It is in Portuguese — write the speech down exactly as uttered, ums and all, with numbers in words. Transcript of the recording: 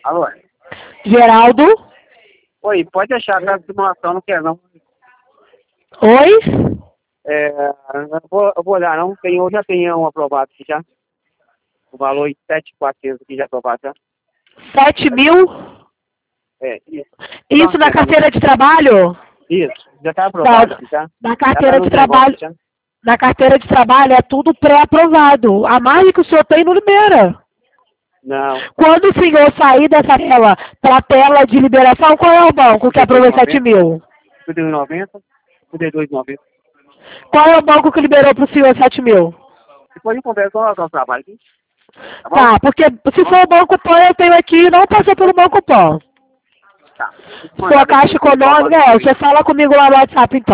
Alô? Geraldo? Oi, pode deixar a simulação, não quer não. Oi? É, eu, vou, eu vou olhar não, tem, eu já tenho um aprovado aqui já. O valor de sete mil e quatrocentos aqui já aprovado já. Sete mil? É, isso. Isso na carteira de trabalho? Isso, já está Tá, aprovado aqui, tá? na Já tá carteira nos de negócios trabalho, já. na carteira de trabalho é tudo pré-aprovado. A margem que o senhor tem não libera. Não, Quando o senhor sair dessa tela para a tela de liberação, qual é o banco que aprovou sete mil? trinta e um e noventa, trinta e dois e noventa. Qual é o banco que liberou para o senhor sete mil? Depois de conversa com o nosso trabalho aqui, tá bom? Tá, porque se Tá bom? for o Banco Pan, eu tenho aqui, não passou pelo Banco Pan. Tá. Se for a Caixa Econômica, é, você fala comigo lá no WhatsApp então.